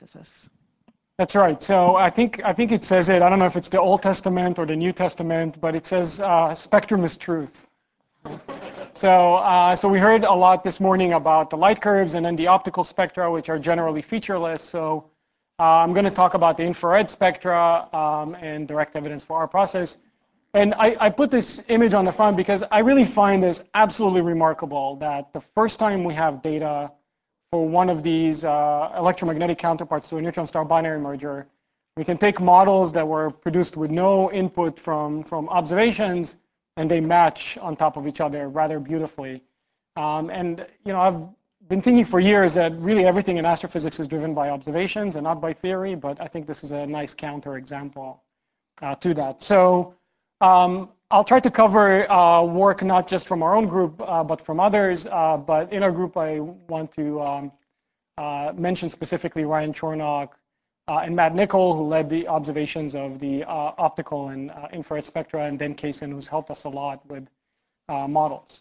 nucleosynthesis. That's right. So I think it says it. I don't know if it's the Old Testament or the New Testament, but it says spectrum is truth. So we heard a lot this morning about the light curves and then the optical spectra, which are generally featureless. So I'm going to talk about the infrared spectra and direct evidence for our process. And I put this image on the front because I really find this absolutely remarkable that the first time we have data for one of these electromagnetic counterparts to a neutron star binary merger, we can take models that were produced with no input from observations, and they match on top of each other rather beautifully. And I've been thinking for years that really everything in astrophysics is driven by observations and not by theory, but I think this is a nice counterexample to that. So I'll try to cover work not just from our own group, but from others. But in our group, I want to mention specifically Ryan Chornock and Matt Nicol, who led the observations of the optical and infrared spectra, and Dan Kaysen, who's helped us a lot with models.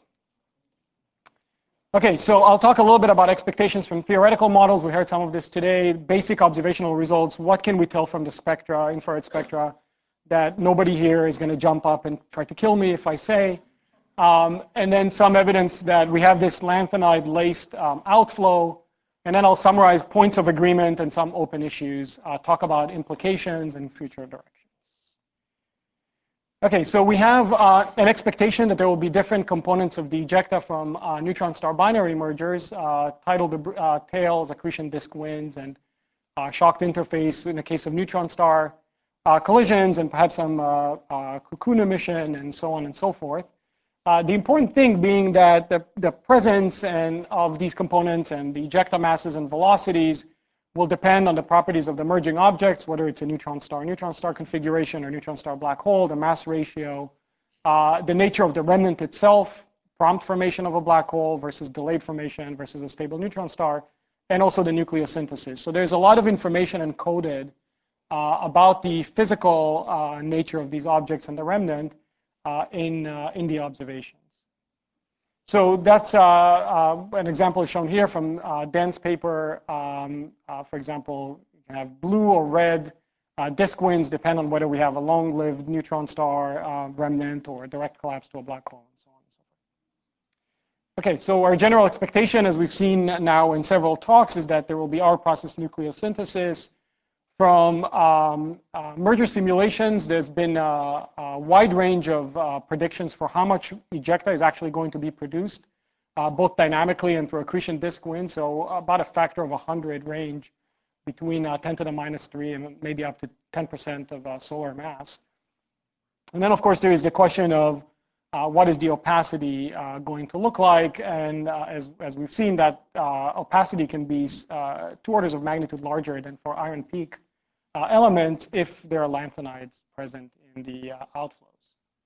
OK, so I'll talk a little bit about expectations from theoretical models. We heard some of this today. Basic observational results. What can we tell from the spectra, infrared spectra, that nobody here is going to jump up and try to kill me if I say? And then some evidence that we have this lanthanide-laced outflow. And then I'll summarize points of agreement and some open issues, talk about implications and future directions. OK, so we have an expectation that there will be different components of the ejecta from neutron star binary mergers, tidal tails, accretion disk winds, and shocked interface in the case of neutron star collisions, and perhaps some cocoon emission, and so on and so forth. The important thing being that the presence of these components and the ejecta masses and velocities will depend on the properties of the merging objects, whether it's a neutron star configuration, or neutron star black hole, the mass ratio, the nature of the remnant itself, prompt formation of a black hole versus delayed formation versus a stable neutron star, and also the nucleosynthesis. So there's a lot of information encoded about the physical nature of these objects and the remnant in the observations. So that's an example shown here from Dan's paper. For example, you can have blue or red disk winds depend on whether we have a long-lived neutron star remnant or a direct collapse to a black hole, and so on and so forth. OK, so our general expectation, as we've seen now in several talks, is that there will be our process nucleosynthesis. From merger simulations, there's been a wide range of predictions for how much ejecta is actually going to be produced, both dynamically and through accretion disk winds. So about a factor of 100 range between 10 to the -3 and maybe up to 10% of solar mass. And then, of course, there is the question of what is the opacity going to look like. And as we've seen, that opacity can be 2 orders of magnitude larger than for iron peak elements if there are lanthanides present in the outflows.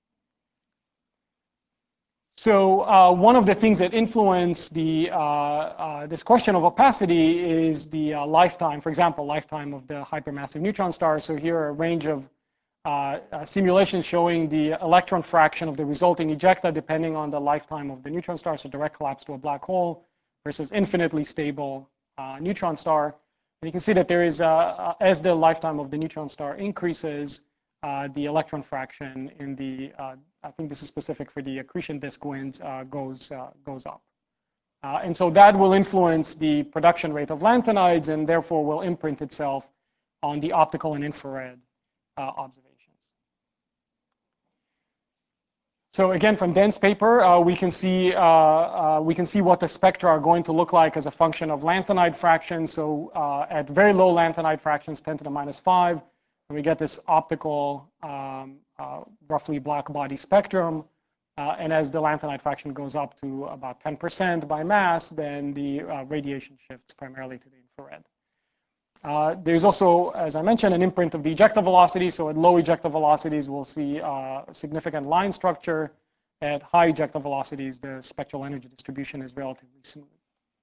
So one of the things that influence this question of opacity is the lifetime, for example, lifetime of the hypermassive neutron star. So here are a range of simulations showing the electron fraction of the resulting ejecta depending on the lifetime of the neutron star, so direct collapse to a black hole versus infinitely stable neutron star. And you can see that there is, as the lifetime of the neutron star increases, the electron fraction in the, I think this is specific for the accretion disk winds, goes up. And so that will influence the production rate of lanthanides and therefore will imprint itself on the optical and infrared observations. So again, from Dan's paper, we can see what the spectra are going to look like as a function of lanthanide fractions. So at very low lanthanide fractions, 10 to the -5, and we get this optical, roughly black body spectrum. And as the lanthanide fraction goes up to about 10% by mass, then the radiation shifts primarily to the infrared. There's also, as I mentioned, an imprint of the ejecta velocity. So at low ejecta velocities, we'll see significant line structure. At high ejecta velocities, the spectral energy distribution is relatively smooth.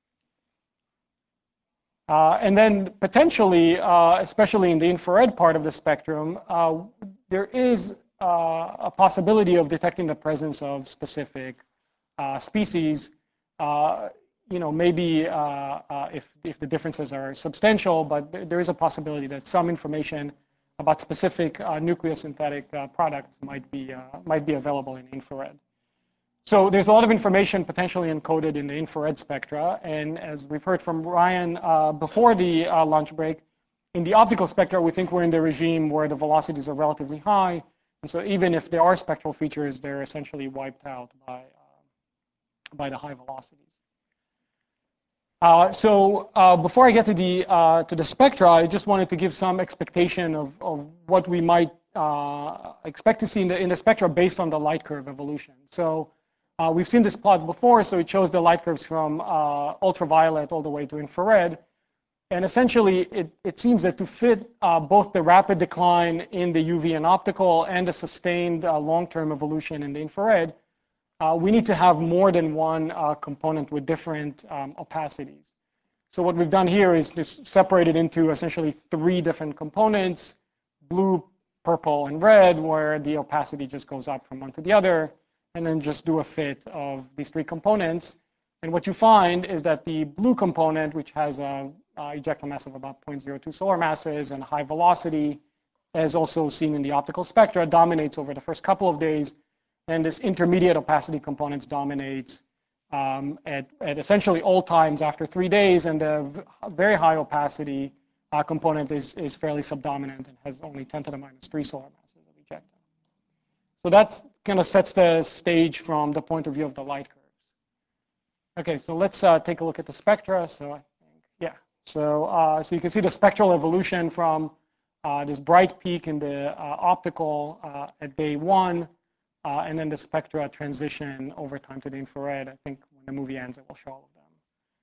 And then potentially, especially in the infrared part of the spectrum, there is a possibility of detecting the presence of specific species. maybe if the differences are substantial, but there is a possibility that some information about specific nucleosynthetic products might be available in infrared. So there's a lot of information potentially encoded in the infrared spectra. And as we've heard from Ryan before the lunch break, in the optical spectra, we think we're in the regime where the velocities are relatively high. And so even if there are spectral features, they're essentially wiped out by the high velocities. Before I get to the spectra, I just wanted to give some expectation of what we might expect to see in the spectra based on the light curve evolution. So we've seen this plot before, so it shows the light curves from ultraviolet all the way to infrared. And essentially, it seems that to fit both the rapid decline in the UV and optical and the sustained long-term evolution in the infrared, we need to have more than one component with different opacities. So what we've done here is just separate it into essentially 3 different components: blue, purple, and red, where the opacity just goes up from one to the other, and then just do a fit of these 3 components. And what you find is that the blue component, which has a ejecta mass of about 0.02 solar masses and high velocity, as also seen in the optical spectra, dominates over the first couple of days. And this intermediate opacity components dominates at essentially all times after 3 days. And the very high opacity component is fairly subdominant and has only 10 to the minus 3 solar masses of ejecta. So that kind of sets the stage from the point of view of the light curves. OK, so let's take a look at the spectra. So I think, yeah. So you can see the spectral evolution from this bright peak in the optical at day 1. And then the spectra transition over time to the infrared. I think when the movie ends, it will show all of them.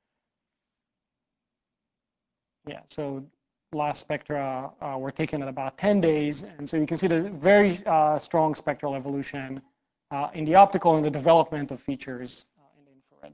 Yeah, so last spectra were taken at about 10 days. And so you can see the very strong spectral evolution in the optical and the development of features in the infrared.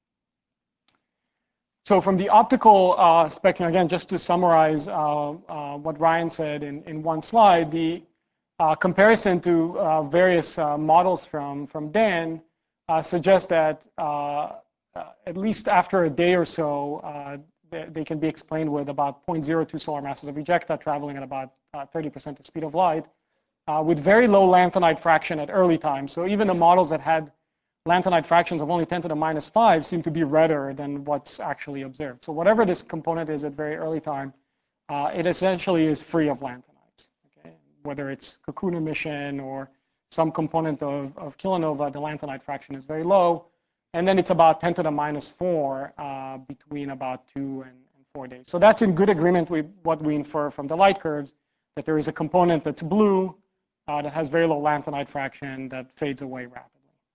So from the optical spectrum, again, just to summarize what Ryan said in one slide, the comparison to various models from Dan suggests that at least after a day or so, they can be explained with about 0.02 solar masses of ejecta traveling at about 30% the speed of light, with very low lanthanide fraction at early time. So even the models that had lanthanide fractions of only 10 to the minus 5 seem to be redder than what's actually observed. So whatever this component is at very early time, it essentially is free of lanthanide. Whether it's cocoon emission or some component of kilonova, the lanthanide fraction is very low. And then it's about 10 to the minus 4 between about 2 and 4 days. So that's in good agreement with what we infer from the light curves, that there is a component that's blue that has very low lanthanide fraction that fades away rapidly.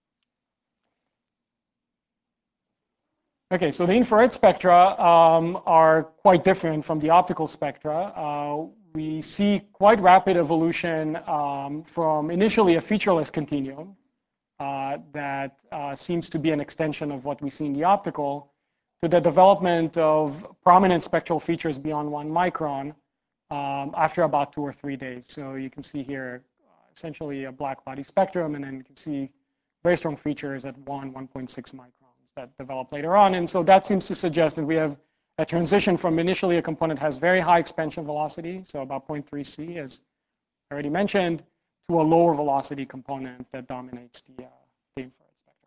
OK, so the infrared spectra are quite different from the optical spectra. We see quite rapid evolution from initially a featureless continuum that seems to be an extension of what we see in the optical, to the development of prominent spectral features beyond 1 micron after about 2 or 3 days. So you can see here essentially a black body spectrum, and then you can see very strong features at 1.6 microns that develop later on. And so that seems to suggest that we have a transition from initially a component has very high expansion velocity, so about 0.3 C, as I already mentioned, to a lower velocity component that dominates the infrared spectrum.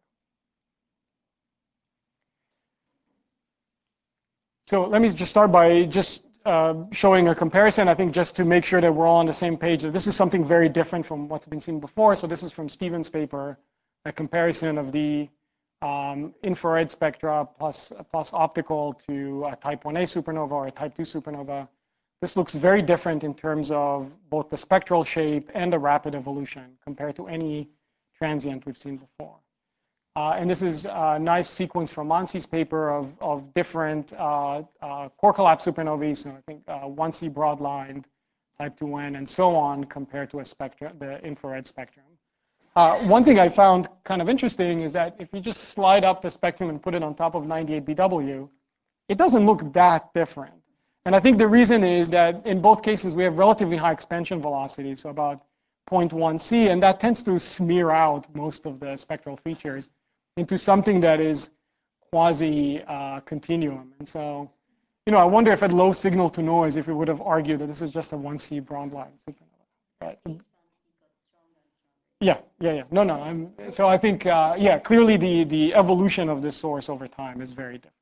So let me just start by just showing a comparison, I think, just to make sure that we're all on the same page. This is something very different from what's been seen before. So this is from Stephen's paper, a comparison of the infrared spectra plus optical to a type 1a supernova or a type 2 supernova. This looks very different in terms of both the spectral shape and the rapid evolution compared to any transient we've seen before. And this is a nice sequence from Mansi's paper of different core collapse supernovae. So I think 1C broadlined, type 2n, and so on, compared to the infrared spectrum. One thing I found kind of interesting is that if you just slide up the spectrum and put it on top of 98BW, it doesn't look that different. And I think the reason is that in both cases, we have relatively high expansion velocity, so about 0.1 C, and that tends to smear out most of the spectral features into something that is quasi-continuum. And so, I wonder if at low signal to noise, if we would have argued that this is just a 1C Brondtland supernova. Yeah. No. So I think, yeah, clearly the evolution of this source over time is very different.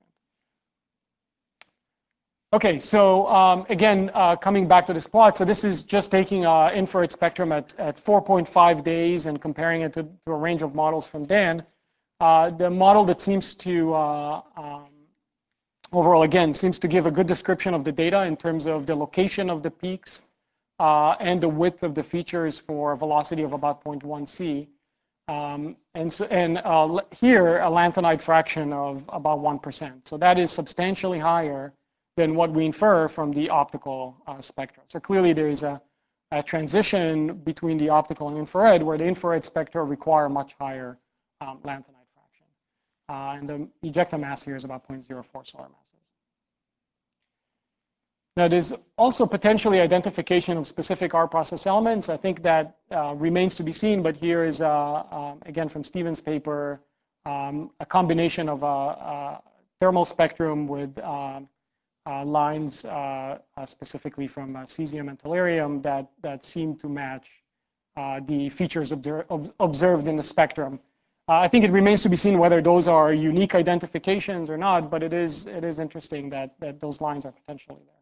Okay, so again, coming back to this plot, so this is just taking infrared spectrum at 4.5 days and comparing it to a range of models from Dan. The model that seems to, overall, again, seems to give a good description of the data in terms of the location of the peaks and the width of the features for a velocity of about 0.1 c. Here, a lanthanide fraction of about 1%. So that is substantially higher than what we infer from the optical spectra. So clearly there is a transition between the optical and infrared, where the infrared spectra require much higher lanthanide fraction. And the ejecta mass here is about 0.04 solar masses. Now, there's also potentially identification of specific R process elements. I think that remains to be seen, but here is, again, from Stephen's paper, a combination of a thermal spectrum with lines specifically from cesium and tellurium that seem to match the features observed in the spectrum. I think it remains to be seen whether those are unique identifications or not, but it is interesting that those lines are potentially there.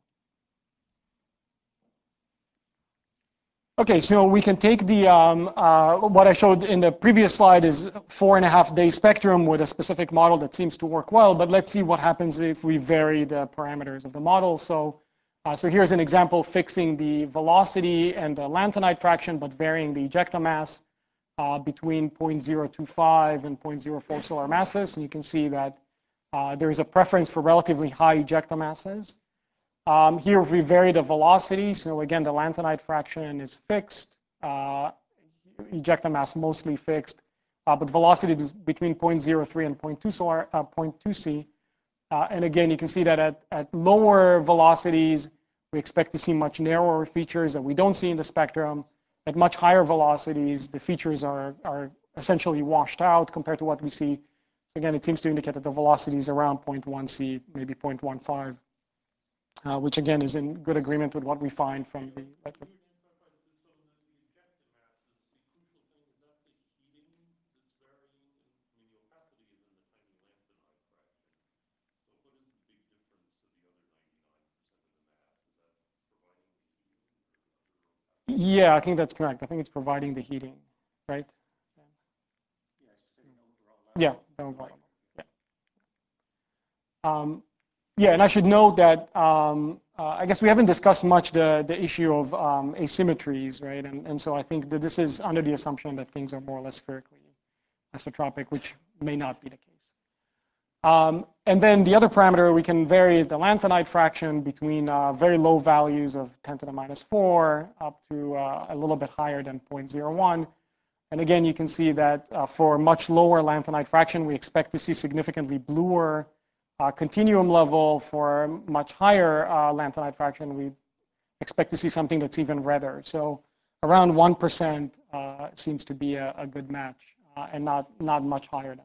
Okay, so we can take the, what I showed in the previous slide is 4.5-day spectrum with a specific model that seems to work well, but let's see what happens if we vary the parameters of the model. So here's an example fixing the velocity and the lanthanide fraction, but varying the ejecta mass between 0.025 and 0.04 solar masses. And you can see that there is a preference for relatively high ejecta masses. Here we vary the velocity. So again, the lanthanide fraction is fixed. Ejecta mass mostly fixed. But velocity is between 0.03 and 0.2 c. And again, you can see that at lower velocities, we expect to see much narrower features that we don't see in the spectrum. At much higher velocities, the features are essentially washed out compared to what we see. So again, it seems to indicate that the velocity is around 0.1 c, maybe 0.15. Which again is in good agreement with what we find from the. Yeah, I think that's correct. I think it's providing the heating, right? Yeah, the overall level. Yeah. Yeah, and I should note that I guess we haven't discussed much the issue of asymmetries, right? And so I think that this is under the assumption that things are more or less spherically isotropic, which may not be the case. And then the other parameter we can vary is the lanthanide fraction between very low values of 10 to the minus 4 up to a little bit higher than 0.01. And again, you can see that for much lower lanthanide fraction, we expect to see significantly bluer continuum level. For much higher lanthanide fraction, we expect to see something that's even redder. So around 1% seems to be a good match, and not much higher than that.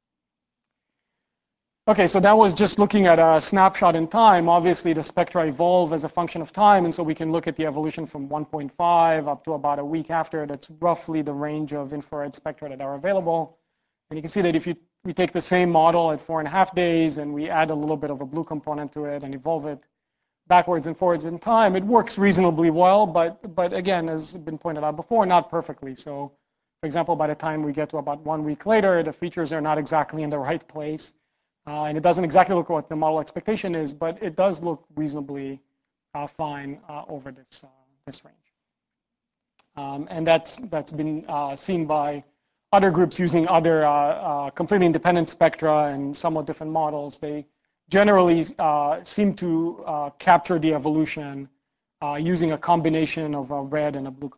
Okay, so that was just looking at a snapshot in time. Obviously, the spectra evolve as a function of time, and so we can look at the evolution from 1.5 up to about a week after. That's roughly the range of infrared spectra that are available. And you can see that if we take the same model at 4.5 days and we add a little bit of a blue component to it and evolve it backwards and forwards in time, it works reasonably well, but again, as has been pointed out before, not perfectly. So, for example, by the time we get to about 1 week later, the features are not exactly in the right place. And it doesn't exactly look what the model expectation is, but it does look reasonably fine over this range. And that's been seen by other groups using other completely independent spectra and somewhat different models. They generally seem to capture the evolution using a combination of a red and a blue component.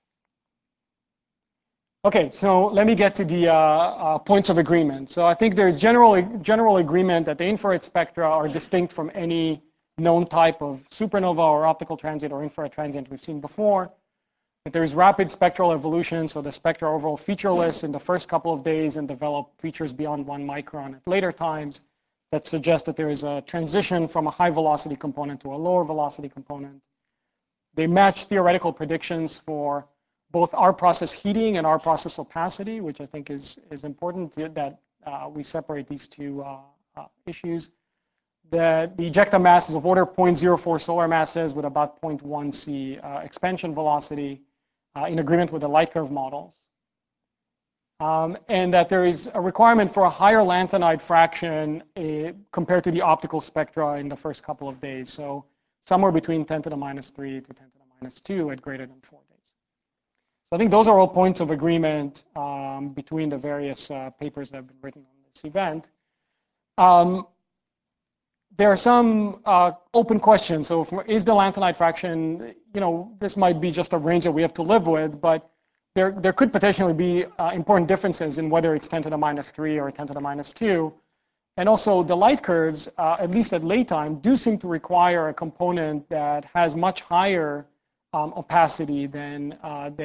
Okay, so let me get to the points of agreement. So I think there's general agreement that the infrared spectra are distinct from any known type of supernova or optical transient or infrared transient we've seen before. that there is rapid spectral evolution, so the spectra are overall featureless in the first couple of days and develop features beyond 1 micron at later times, that suggest that there is a transition from a high velocity component to a lower velocity component. They match theoretical predictions for both our process heating and our process opacity, which I think is important that we separate these two issues. The ejecta mass is of order 0.04 solar masses with about 0.1 c expansion velocity in agreement with the light curve models. And that there is a requirement for a higher lanthanide fraction compared to the optical spectra in the first couple of days. So somewhere between 10 to the minus 3 to 10 to the minus 2 at greater than 4 days. So I think those are all points of agreement between the various papers that have been written on this event. There are some open questions. So is the lanthanide fraction, this might be just a range that we have to live with, but there could potentially be important differences in whether it's 10 to the minus 3 or 10 to the minus 2. And also the light curves, at least at late time, do seem to require a component that has much higher opacity than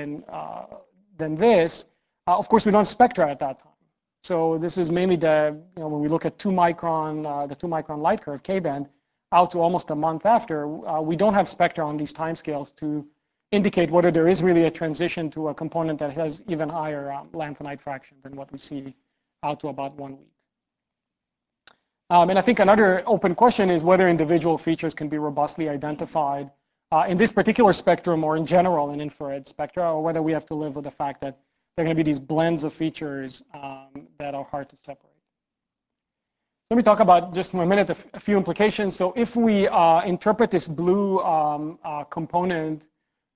this. Of course, we don't have spectra at that time. So this is mainly when we look at 2 micron, the 2 micron light curve, K-band, out to almost a month after, we don't have spectra on these timescales to indicate whether there is really a transition to a component that has even higher lanthanide fraction than what we see out to about 1 week. And I think another open question is whether individual features can be robustly identified in this particular spectrum or in general in infrared spectra, or whether we have to live with the fact that there are going to be these blends of features that are hard to separate. Let me talk about, just for a minute, a few implications. So if we interpret this blue component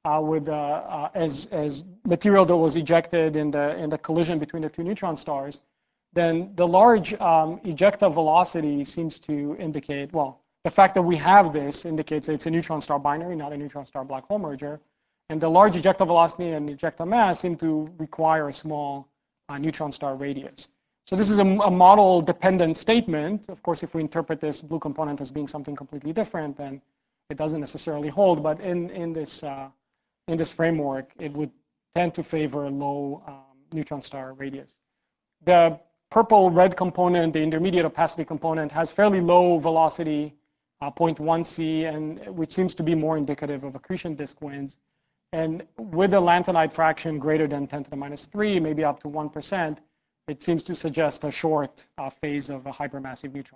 as material that was ejected in the collision between the 2 neutron stars, then the large ejecta velocity seems to indicate, well, the fact that we have this indicates that it's a neutron star binary, not a neutron star black hole merger. And the large ejecta velocity and ejecta mass seem to require a small neutron star radius. So this is a model-dependent statement. Of course, if we interpret this blue component as being something completely different, then it doesn't necessarily hold. But in this framework, it would tend to favor low neutron star radius. The purple-red component, the intermediate opacity component, has fairly low velocity, 0.1 c, and which seems to be more indicative of accretion disk winds. And with a lanthanide fraction greater than 10 to the minus 3, maybe up to 1%, it seems to suggest a short phase of a hypermassive neutron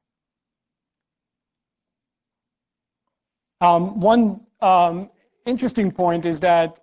star. One interesting point is that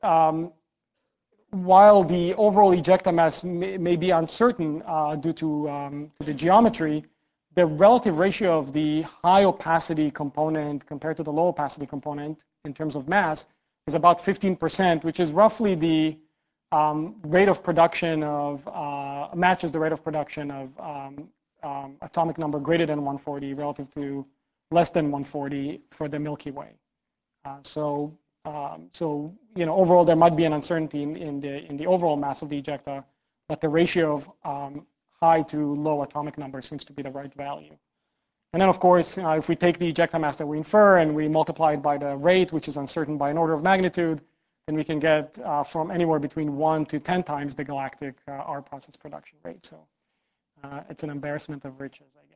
while the overall ejecta mass may be uncertain due to the geometry, the relative ratio of the high opacity component compared to the low opacity component in terms of mass is about 15%, which is roughly the rate of production of, matches the rate of production of atomic number greater than 140 relative to less than 140 for the Milky Way. So overall, there might be an uncertainty in the overall mass of the ejecta, but the ratio of high to low atomic number seems to be the right value. And then, of course, if we take the ejecta mass that we infer and we multiply it by the rate, which is uncertain by an order of magnitude, then we can get from anywhere between 1 to 10 times the galactic R process production rate. So it's an embarrassment of riches, I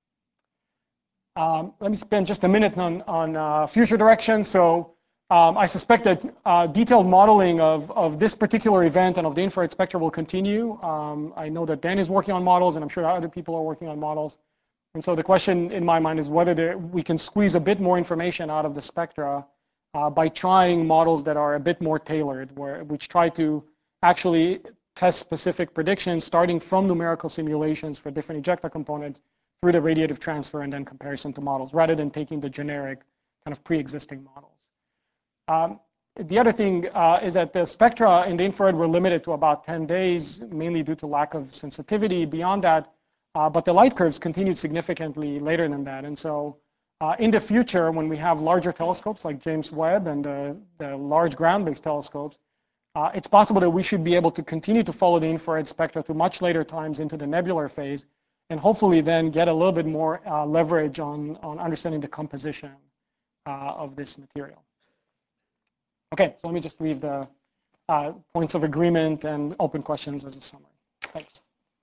guess. Let me spend just a minute on future direction. So I suspect that detailed modeling of this particular event and of the infrared spectra will continue. I know that Dan is working on models, and I'm sure other people are working on models. And so the question in my mind is whether we can squeeze a bit more information out of the spectra by trying models that are a bit more tailored, which try to actually test specific predictions starting from numerical simulations for different ejecta components through the radiative transfer and then comparison to models, rather than taking the generic kind of pre-existing models. The other thing is that the spectra in the infrared were limited to about 10 days, mainly due to lack of sensitivity. Beyond that, but the light curves continued significantly later than that. And so in the future, when we have larger telescopes like James Webb and the large ground-based telescopes, it's possible that we should be able to continue to follow the infrared spectra to much later times into the nebular phase, and hopefully then get a little bit more leverage on understanding the composition of this material. Okay, so let me just leave the points of agreement and open questions as a summary. Thanks.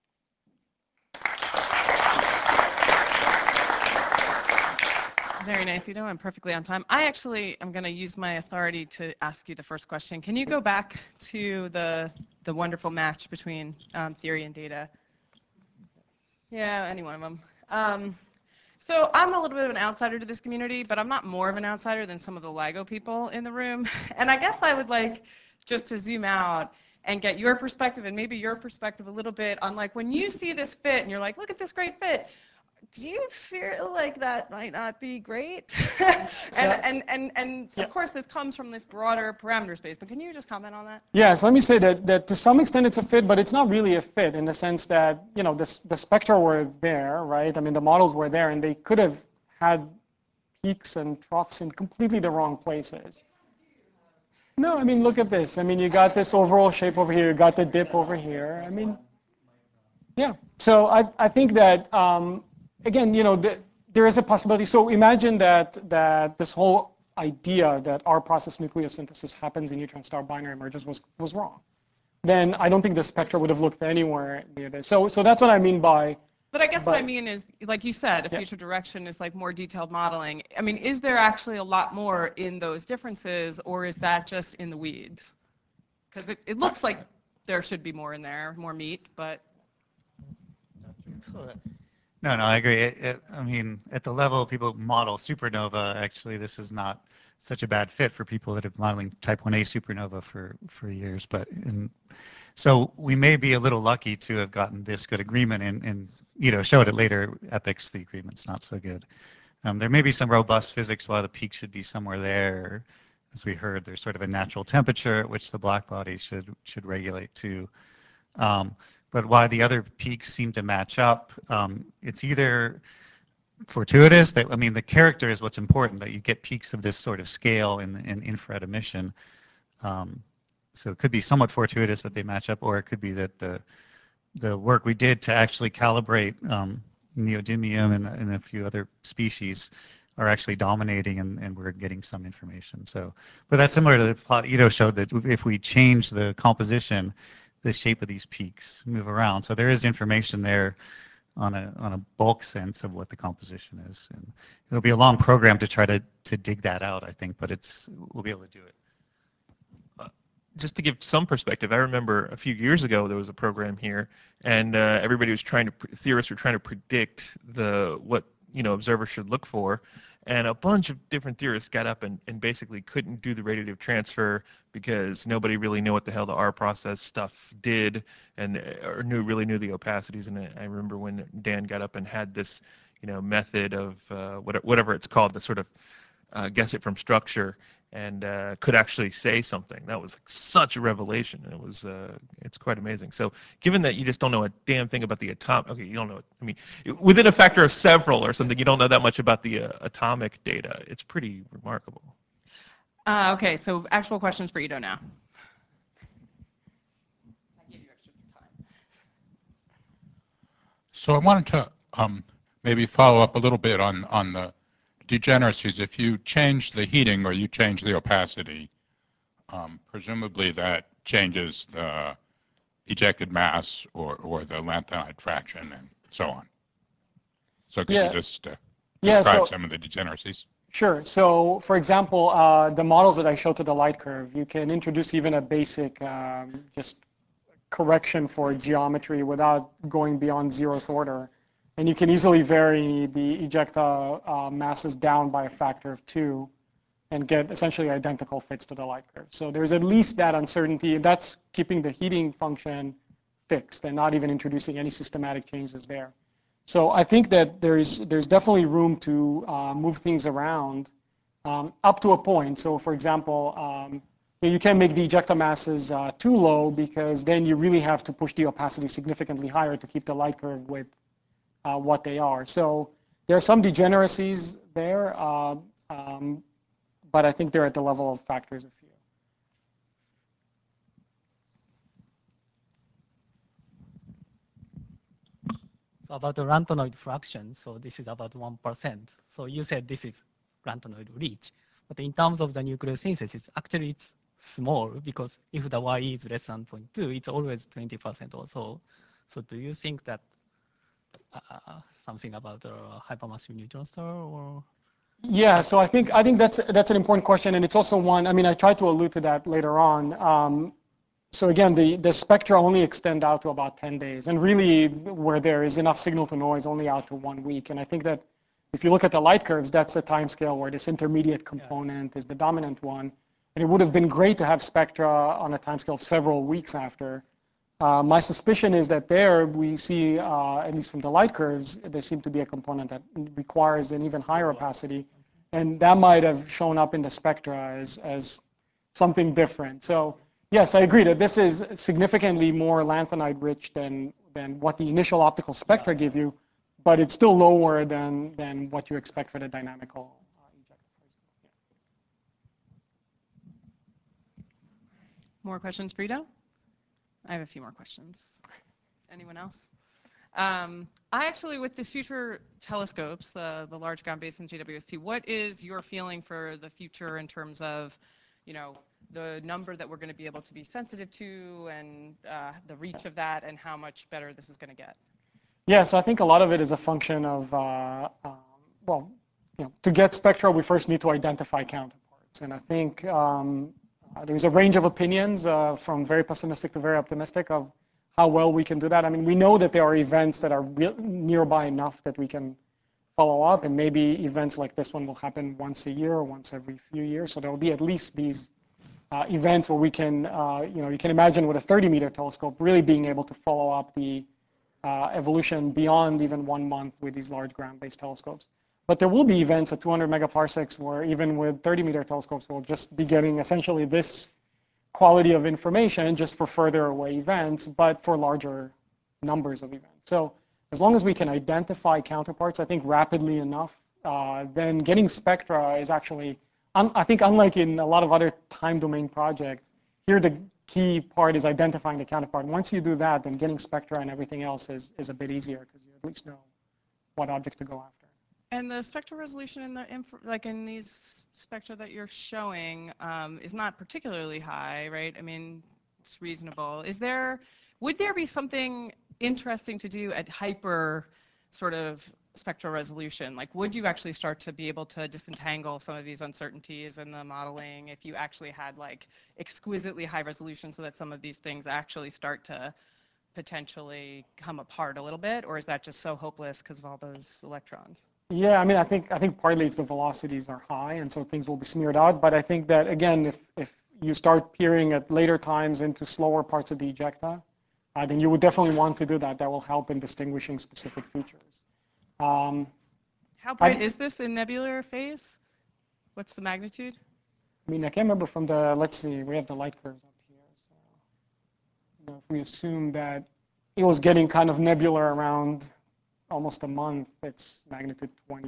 Very nice, Ito. I'm perfectly on time. I actually am going to use my authority to ask you the first question. Can you go back to the wonderful match between theory and data? Yeah, any one of them. So I'm a little bit of an outsider to this community, but I'm not more of an outsider than some of the LIGO people in the room. And I guess I would like just to zoom out and get your perspective and maybe your perspective a little bit on like when you see this fit and you're like, look at this great fit. Do you feel like that might not be great? and of course, this comes from this broader parameter space, but can you just comment on that? Yes, let me say that to some extent it's a fit, but it's not really a fit in the sense that, you know, the spectra were there, right? I mean, the models were there, and they could have had peaks and troughs in completely the wrong places. No, I mean, look at this. I mean, you got this overall shape over here, you got the dip over here. I mean, yeah. So I think that, again, you know, there is a possibility. So imagine that this whole idea that our process nucleosynthesis happens in neutron star binary mergers was wrong. Then I don't think the spectra would have looked anywhere near this. So that's what I mean by. But I guess what I mean is, like you said, a future direction is like more detailed modeling. I mean, is there actually a lot more in those differences, or is that just in the weeds? Because it looks like there should be more in there, more meat, but. No, I agree. I mean, at the level people model supernova, actually, this is not such a bad fit for people that have been modeling type 1a supernova for years. But so we may be a little lucky to have gotten this good agreement and you know, showed it later epochs, the agreement's not so good. There may be some robust physics why the peak should be somewhere there. As we heard, there's sort of a natural temperature at which the black body should regulate to. But why the other peaks seem to match up, it's either fortuitous, that, I mean, the character is what's important, that you get peaks of this sort of scale in infrared emission. So it could be somewhat fortuitous that they match up, or it could be that the work we did to actually calibrate neodymium and a few other species are actually dominating, and we're getting some information. So, but that's similar to the plot Ito showed, that if we change the composition, the shape of these peaks move around. So there is information there on a bulk sense of what the composition is. And it'll be a long program to try to dig that out, I think, but we'll be able to do it. Just to give some perspective, I remember a few years ago there was a program here, and everybody was theorists were trying to predict what observers should look for, and a bunch of different theorists got up and basically couldn't do the radiative transfer because nobody really knew what the hell the R process stuff did, or really knew the opacities. And I remember when Dan got up and had this method of whatever it's called, to sort of guess it from structure, and could actually say something. That was like such a revelation, and it's quite amazing. So given that you just don't know a damn thing about the atomic, okay, you don't know, I mean, within a factor of several or something, you don't know that much about the atomic data. It's pretty remarkable. Okay, so actual questions for Ito now. I gave you extra time. So I wanted to maybe follow up a little bit on the degeneracies. If you change the heating or you change the opacity, presumably that changes the ejected mass or the lanthanide fraction and so on. So could you just describe some of the degeneracies? Sure. So for example, the models that I showed to the light curve, you can introduce even a basic just correction for geometry without going beyond 0th order. And you can easily vary the ejecta masses down by a factor of 2 and get essentially identical fits to the light curve. So there's at least that uncertainty, and that's keeping the heating function fixed and not even introducing any systematic changes there. So I think that there's definitely room to move things around up to a point. So for example, you can't make the ejecta masses too low, because then you really have to push the opacity significantly higher to keep the light curve with what they are. So there are some degeneracies there, but I think they're at the level of factors of few. So about the lantanoid fraction, so this is about 1%. So you said this is lantanoid rich, but in terms of the nucleosynthesis, actually it's small because if the y is less than 0.2, it's always 20% or so. So do you think that something about a hypermassive neutron star or? Yeah, so I think that's an important question, and it's also one. I mean, I tried to allude to that later on. So again, the spectra only extend out to about 10 days, and really where there is enough signal to noise, only out to 1 week. And I think that if you look at the light curves, that's the time scale where this intermediate component is the dominant one. And it would have been great to have spectra on a time scale of several weeks after. My suspicion is that there we see, at least from the light curves, there seems to be a component that requires an even higher opacity. And that might have shown up in the spectra as something different. So yes, I agree that this is significantly more lanthanide rich than what the initial optical spectra give you, but it's still lower than what you expect for the dynamical ejector. More questions for Ito? I have a few more questions. Anyone else? I actually, with these future telescopes, the Large Ground Basin JWST, what is your feeling for the future in terms of, the number that we're going to be able to be sensitive to and the reach of that and how much better this is going to get? Yeah, so I think a lot of it is a function of, to get spectra, we first need to identify counterparts. And I think there's a range of opinions from very pessimistic to very optimistic of how well we can do that. I mean, we know that there are events that are nearby enough that we can follow up, and maybe events like this one will happen once a year or once every few years. So there will be at least these events where we can, you can imagine with a 30-meter telescope really being able to follow up the evolution beyond even 1 month with these large ground-based telescopes. But there will be events at 200 megaparsecs where even with 30-meter telescopes, we'll just be getting essentially this quality of information just for further away events, but for larger numbers of events. So as long as we can identify counterparts, I think rapidly enough, then getting spectra is actually, I think unlike in a lot of other time domain projects, here the key part is identifying the counterpart. And once you do that, then getting spectra and everything else is a bit easier because you at least know what object to go after. And the spectral resolution in in these spectra that you're showing is not particularly high, right? I mean, it's reasonable. Would there be something interesting to do at hyper sort of spectral resolution? Like, would you actually start to be able to disentangle some of these uncertainties in the modeling if you actually had like exquisitely high resolution so that some of these things actually start to potentially come apart a little bit? Or is that just so hopeless because of all those electrons? Yeah, I mean, I think partly it's the velocities are high, and so things will be smeared out. But I think that, again, if you start peering at later times into slower parts of the ejecta, then you would definitely want to do that. That will help in distinguishing specific features. How bright is this in nebular phase? What's the magnitude? I mean, I can't remember from the, let's see, we have the light curves up here. So if we assume that it was getting kind of nebular around almost a month, it's magnitude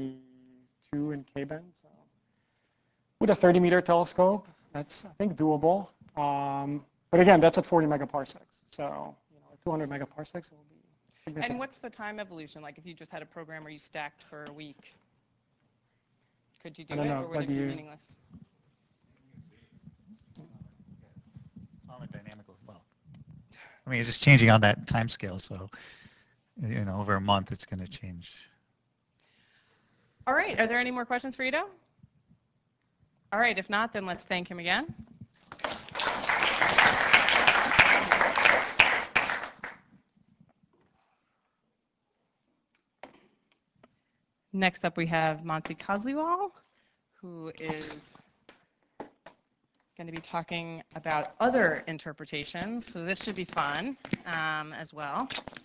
22 in K-band. So with a 30-meter telescope, that's, I think, doable. But again, that's at 40 megaparsecs. So at 200 megaparsecs, it will be significant. And what's the time evolution? Like if you just had a program where you stacked for a week, could you do it, or would it be meaningless? On the dynamical, I mean, it's just changing on that time scale. So, over a month, it's going to change. All right. Are there any more questions for Ito? All right. If not, then let's thank him again. Next up, we have Mansi Kasliwal, who is going to be talking about other interpretations. So this should be fun as well.